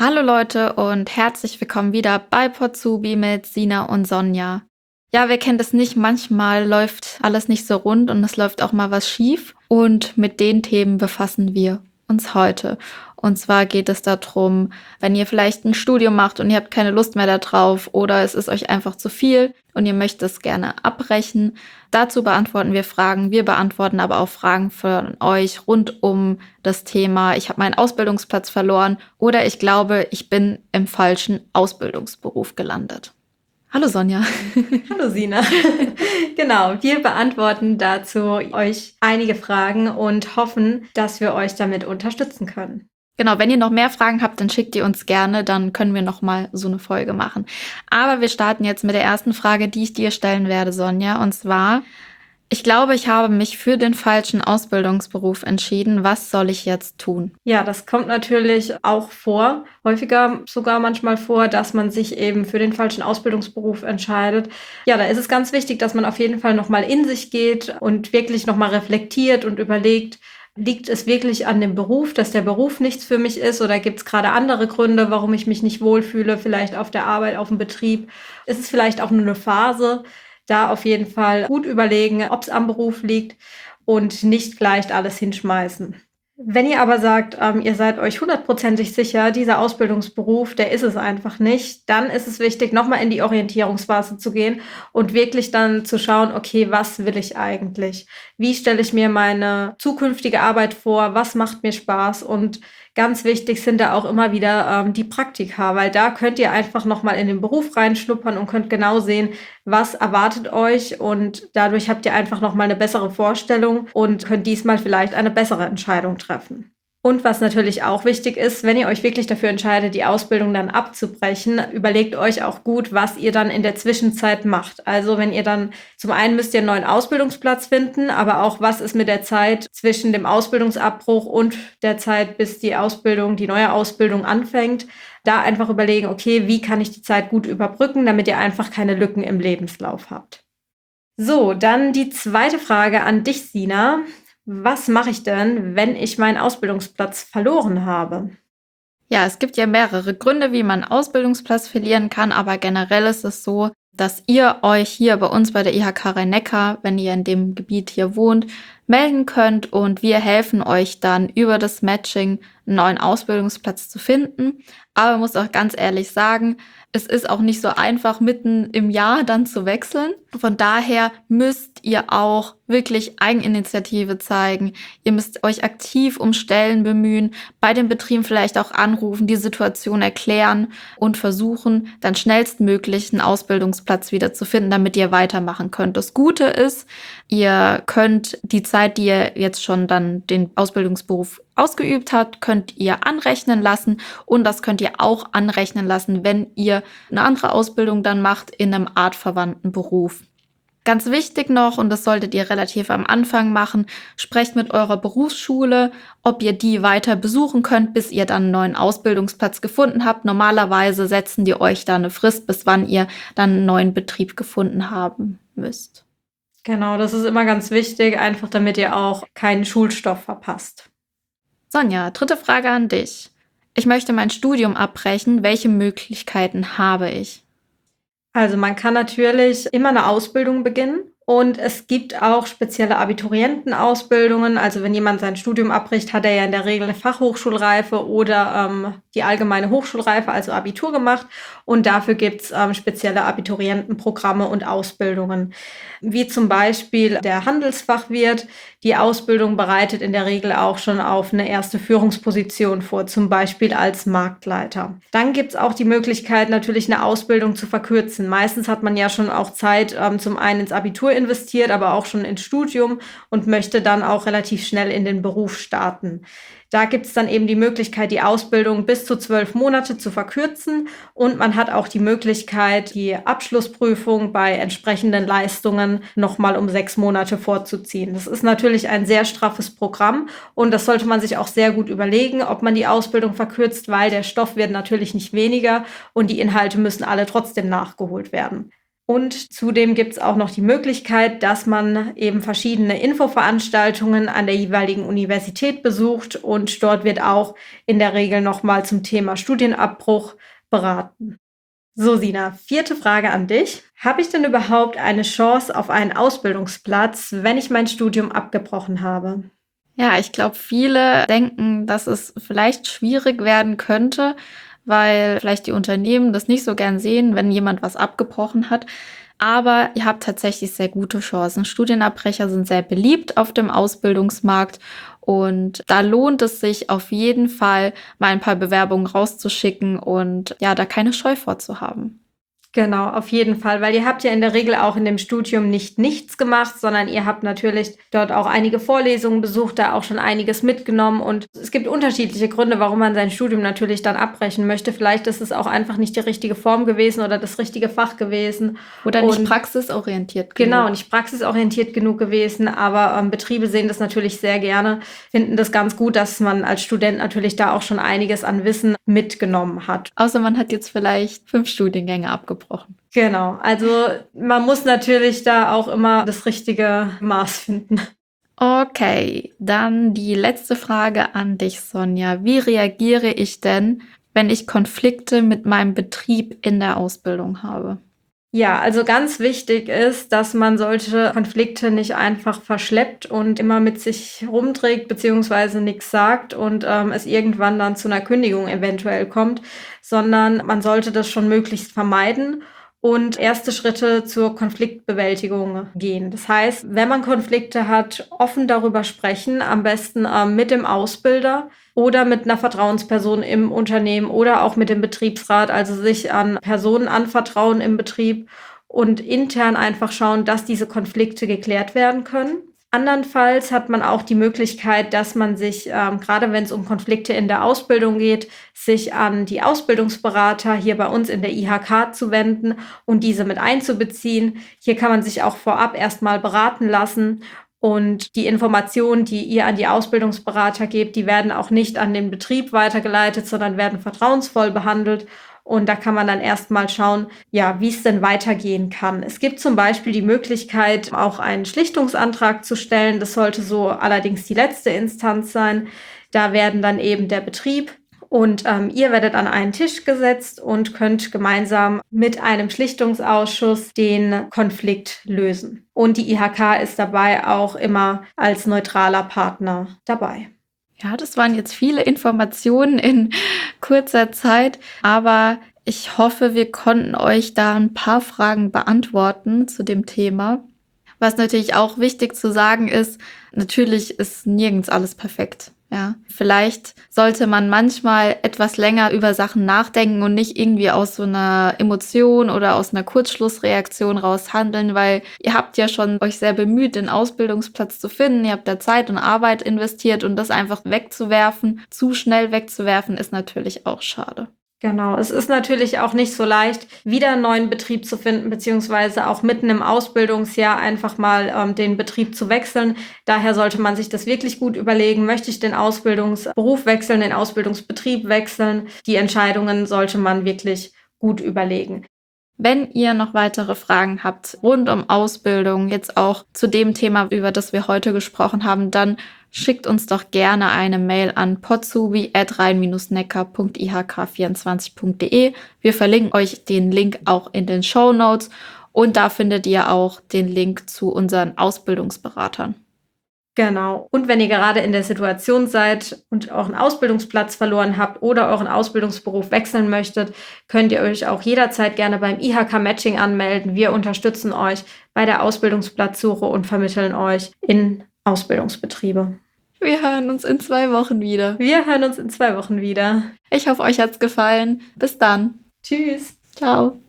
Hallo Leute und herzlich willkommen wieder bei Potsubi mit Sina und Sonja. Ja, wer kennt es nicht? Manchmal läuft alles nicht so rund und es läuft auch mal was schief. Und mit den Themen befassen wir uns heute. Und zwar geht es darum, wenn ihr vielleicht ein Studium macht und ihr habt keine Lust mehr darauf oder es ist euch einfach zu viel und ihr möchtet es gerne abbrechen. Dazu beantworten wir Fragen. Wir beantworten aber auch Fragen von euch rund um das Thema, ich habe meinen Ausbildungsplatz verloren oder ich glaube, ich bin im falschen Ausbildungsberuf gelandet. Hallo Sonja. Hallo Sina. Genau, wir beantworten dazu euch einige Fragen und hoffen, dass wir euch damit unterstützen können. Genau, wenn ihr noch mehr Fragen habt, dann schickt ihr uns gerne, dann können wir noch mal so eine Folge machen. Aber wir starten jetzt mit der ersten Frage, die ich dir stellen werde, Sonja. Und zwar, ich glaube, ich habe mich für den falschen Ausbildungsberuf entschieden. Was soll ich jetzt tun? Ja, das kommt natürlich auch vor, häufiger sogar manchmal vor, dass man sich eben für den falschen Ausbildungsberuf entscheidet. Ja, da ist es ganz wichtig, dass man auf jeden Fall noch mal in sich geht und wirklich noch mal reflektiert und überlegt, liegt es wirklich an dem Beruf, dass der Beruf nichts für mich ist, oder gibt es gerade andere Gründe, warum ich mich nicht wohlfühle, vielleicht auf der Arbeit, auf dem Betrieb? Ist es vielleicht auch nur eine Phase? Da auf jeden Fall gut überlegen, ob es am Beruf liegt und nicht gleich alles hinschmeißen. Wenn ihr aber sagt, ihr seid euch hundertprozentig sicher, dieser Ausbildungsberuf, der ist es einfach nicht, dann ist es wichtig, nochmal in die Orientierungsphase zu gehen und wirklich dann zu schauen, okay, was will ich eigentlich? Wie stelle ich mir meine zukünftige Arbeit vor? Was macht mir Spaß? Und ganz wichtig sind da auch immer wieder die Praktika, weil da könnt ihr einfach nochmal in den Beruf reinschnuppern und könnt genau sehen, was erwartet euch, und dadurch habt ihr einfach nochmal eine bessere Vorstellung und könnt diesmal vielleicht eine bessere Entscheidung treffen. Und was natürlich auch wichtig ist, wenn ihr euch wirklich dafür entscheidet, die Ausbildung dann abzubrechen, überlegt euch auch gut, was ihr dann in der Zwischenzeit macht. Also wenn ihr dann, zum einen müsst ihr einen neuen Ausbildungsplatz finden, aber auch was ist mit der Zeit zwischen dem Ausbildungsabbruch und der Zeit, bis die neue Ausbildung anfängt. Da einfach überlegen, okay, wie kann ich die Zeit gut überbrücken, damit ihr einfach keine Lücken im Lebenslauf habt. So, dann die zweite Frage an dich, Sina. Was mache ich denn, wenn ich meinen Ausbildungsplatz verloren habe? Ja, es gibt ja mehrere Gründe, wie man einen Ausbildungsplatz verlieren kann, aber generell ist es so, dass ihr euch hier bei uns bei der IHK Rhein-Neckar, wenn ihr in dem Gebiet hier wohnt, melden könnt und wir helfen euch dann über das Matching einen neuen Ausbildungsplatz zu finden. Aber ich muss auch ganz ehrlich sagen, es ist auch nicht so einfach, mitten im Jahr dann zu wechseln. Von daher müsst ihr auch wirklich Eigeninitiative zeigen. Ihr müsst euch aktiv um Stellen bemühen, bei den Betrieben vielleicht auch anrufen, die Situation erklären und versuchen, dann schnellstmöglich einen Ausbildungsplatz wieder zu finden, damit ihr weitermachen könnt. Das Gute ist, ihr könnt die Zeit, die ihr jetzt schon dann den Ausbildungsberuf ausgeübt habt, könnt ihr anrechnen lassen, und das könnt ihr auch anrechnen lassen, wenn ihr eine andere Ausbildung dann macht in einem artverwandten Beruf. Ganz wichtig noch, und das solltet ihr relativ am Anfang machen, sprecht mit eurer Berufsschule, ob ihr die weiter besuchen könnt, bis ihr dann einen neuen Ausbildungsplatz gefunden habt. Normalerweise setzen die euch da eine Frist, bis wann ihr dann einen neuen Betrieb gefunden haben müsst. Genau, das ist immer ganz wichtig, einfach damit ihr auch keinen Schulstoff verpasst. Sonja, dritte Frage an dich. Ich möchte mein Studium abbrechen. Welche Möglichkeiten habe ich? Also man kann natürlich immer eine Ausbildung beginnen, und es gibt auch spezielle Abiturientenausbildungen. Also wenn jemand sein Studium abbricht, hat er ja in der Regel eine Fachhochschulreife oder die allgemeine Hochschulreife, also Abitur gemacht. Und dafür gibt's spezielle Abiturientenprogramme und Ausbildungen, wie zum Beispiel der Handelsfachwirt. Die Ausbildung bereitet in der Regel auch schon auf eine erste Führungsposition vor, zum Beispiel als Marktleiter. Dann gibt's auch die Möglichkeit, natürlich eine Ausbildung zu verkürzen. Meistens hat man ja schon auch Zeit, zum einen ins Abitur investiert, aber auch schon ins Studium, und möchte dann auch relativ schnell in den Beruf starten. Da gibt es dann eben die Möglichkeit, die Ausbildung bis zu 12 Monate zu verkürzen, und man hat auch die Möglichkeit, die Abschlussprüfung bei entsprechenden Leistungen nochmal um 6 Monate vorzuziehen. Das ist natürlich ein sehr straffes Programm, und das sollte man sich auch sehr gut überlegen, ob man die Ausbildung verkürzt, weil der Stoff wird natürlich nicht weniger und die Inhalte müssen alle trotzdem nachgeholt werden. Und zudem gibt es auch noch die Möglichkeit, dass man eben verschiedene Infoveranstaltungen an der jeweiligen Universität besucht und dort wird auch in der Regel nochmal zum Thema Studienabbruch beraten. So, Sina, 4. Frage an dich. Habe ich denn überhaupt eine Chance auf einen Ausbildungsplatz, wenn ich mein Studium abgebrochen habe? Ja, ich glaube, viele denken, dass es vielleicht schwierig werden könnte, weil vielleicht die Unternehmen das nicht so gern sehen, wenn jemand was abgebrochen hat. Aber ihr habt tatsächlich sehr gute Chancen. Studienabbrecher sind sehr beliebt auf dem Ausbildungsmarkt und da lohnt es sich auf jeden Fall, mal ein paar Bewerbungen rauszuschicken und ja, da keine Scheu vorzuhaben. Genau, auf jeden Fall, weil ihr habt ja in der Regel auch in dem Studium nicht nichts gemacht, sondern ihr habt natürlich dort auch einige Vorlesungen besucht, da auch schon einiges mitgenommen und es gibt unterschiedliche Gründe, warum man sein Studium natürlich dann abbrechen möchte. Vielleicht ist es auch einfach nicht die richtige Form gewesen oder das richtige Fach gewesen. Oder nicht praxisorientiert genug. Genau, nicht praxisorientiert genug gewesen, aber Betriebe sehen das natürlich sehr gerne, finden das ganz gut, dass man als Student natürlich da auch schon einiges an Wissen mitgenommen hat. Außer man hat jetzt vielleicht 5 Studiengänge abgebrochen. Genau, also man muss natürlich da auch immer das richtige Maß finden. Okay, dann die letzte Frage an dich, Sonja. Wie reagiere ich denn, wenn ich Konflikte mit meinem Betrieb in der Ausbildung habe? Ja, also ganz wichtig ist, dass man solche Konflikte nicht einfach verschleppt und immer mit sich rumträgt beziehungsweise nichts sagt und es irgendwann dann zu einer Kündigung eventuell kommt, sondern man sollte das schon möglichst vermeiden und erste Schritte zur Konfliktbewältigung gehen. Das heißt, wenn man Konflikte hat, offen darüber sprechen, am besten mit dem Ausbilder oder mit einer Vertrauensperson im Unternehmen oder auch mit dem Betriebsrat, also sich an Personen anvertrauen im Betrieb und intern einfach schauen, dass diese Konflikte geklärt werden können. Andernfalls hat man auch die Möglichkeit, dass man sich, gerade wenn es um Konflikte in der Ausbildung geht, sich an die Ausbildungsberater hier bei uns in der IHK zu wenden und diese mit einzubeziehen. Hier kann man sich auch vorab erstmal beraten lassen. Und die Informationen, die ihr an die Ausbildungsberater gebt, die werden auch nicht an den Betrieb weitergeleitet, sondern werden vertrauensvoll behandelt. Und da kann man dann erstmal schauen, ja, wie es denn weitergehen kann. Es gibt zum Beispiel die Möglichkeit, auch einen Schlichtungsantrag zu stellen. Das sollte so allerdings die letzte Instanz sein. Da werden dann eben der Betrieb und ihr werdet an einen Tisch gesetzt und könnt gemeinsam mit einem Schlichtungsausschuss den Konflikt lösen. Und die IHK ist dabei auch immer als neutraler Partner dabei. Ja, das waren jetzt viele Informationen in kurzer Zeit, aber ich hoffe, wir konnten euch da ein paar Fragen beantworten zu dem Thema. Was natürlich auch wichtig zu sagen ist, natürlich ist nirgends alles perfekt. Ja, vielleicht sollte man manchmal etwas länger über Sachen nachdenken und nicht irgendwie aus so einer Emotion oder aus einer Kurzschlussreaktion raus handeln, weil ihr habt ja schon euch sehr bemüht, den Ausbildungsplatz zu finden. Ihr habt da Zeit und Arbeit investiert und das einfach wegzuwerfen, zu schnell wegzuwerfen, ist natürlich auch schade. Genau, es ist natürlich auch nicht so leicht, wieder einen neuen Betrieb zu finden, beziehungsweise auch mitten im Ausbildungsjahr einfach mal den Betrieb zu wechseln. Daher sollte man sich das wirklich gut überlegen. Möchte ich den Ausbildungsberuf wechseln, den Ausbildungsbetrieb wechseln? Die Entscheidungen sollte man wirklich gut überlegen. Wenn ihr noch weitere Fragen habt rund um Ausbildung, jetzt auch zu dem Thema, über das wir heute gesprochen haben, dann schickt uns doch gerne eine Mail an potsubi@rhein-neckar.ihk24.de. Wir verlinken euch den Link auch in den Shownotes und da findet ihr auch den Link zu unseren Ausbildungsberatern. Genau. Und wenn ihr gerade in der Situation seid und euren Ausbildungsplatz verloren habt oder euren Ausbildungsberuf wechseln möchtet, könnt ihr euch auch jederzeit gerne beim IHK Matching anmelden. Wir unterstützen euch bei der Ausbildungsplatzsuche und vermitteln euch in Ausbildungsbetriebe. Wir hören uns in 2 Wochen wieder. Wir hören uns in 2 Wochen wieder. Ich hoffe, euch hat's gefallen. Bis dann. Tschüss. Ciao.